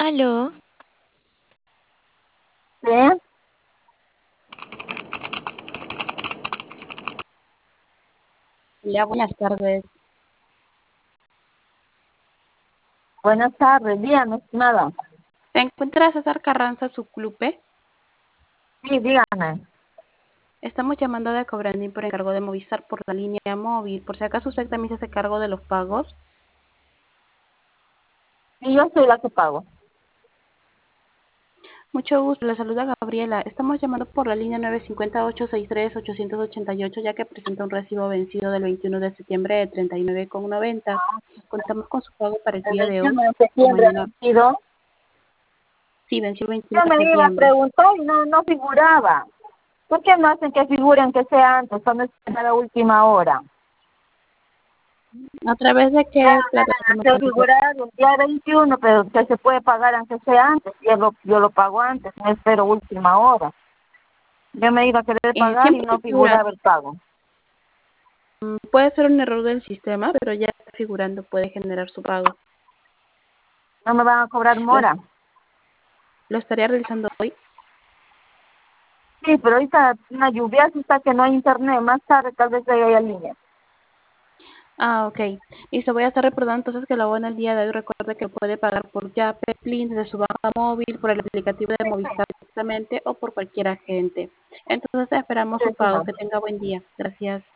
Aló, Sí, Hola, buenas tardes. buenas tardes, dígame, estimada. ¿Se encuentra César Carranza, su clube? Sí, dígame. Estamos llamando de Cobrandín por encargo de Movistar por la línea móvil. Por si acaso usted también se hace cargo de los pagos. Sí, yo soy la que pago. Mucho gusto, le saluda Gabriela. Estamos llamando por la línea 950-863-888 ya que presenta un recibo vencido del 21 de septiembre de 39,90. Contamos con su pago para el El día de hoy 21 de o septiembre ha mañana. vencido. Sí, venció el 21 Yo de me iba a septiembre. preguntar y no figuraba. ¿Por qué no hacen que figuren que sea antes, cuando es a la última hora? ¿A través de Ya qué deben plataforma hacer aplicó? figurar el día 21, pero que se puede pagar aunque sea antes. Yo lo pago antes, no espero última hora. Yo me iba a querer pagar y Siempre no figura. figuraba el pago. Puede ser un error del sistema, pero ya está figurando, puede generar su pago. No me van a cobrar Lo, mora. lo estaría realizando hoy. Sí, pero ahorita una lluvia está que no hay internet. Más tarde tal vez haya línea. Ah, ok. Listo, voy a estar recordando entonces que lo hago en el día de hoy. Recuerde que puede pagar por Yape, Plin, desde su banca móvil, por el aplicativo de Movistar directamente o por cualquier agente. Entonces esperamos Sí, su sí, pago. no. Que tenga buen día. Gracias.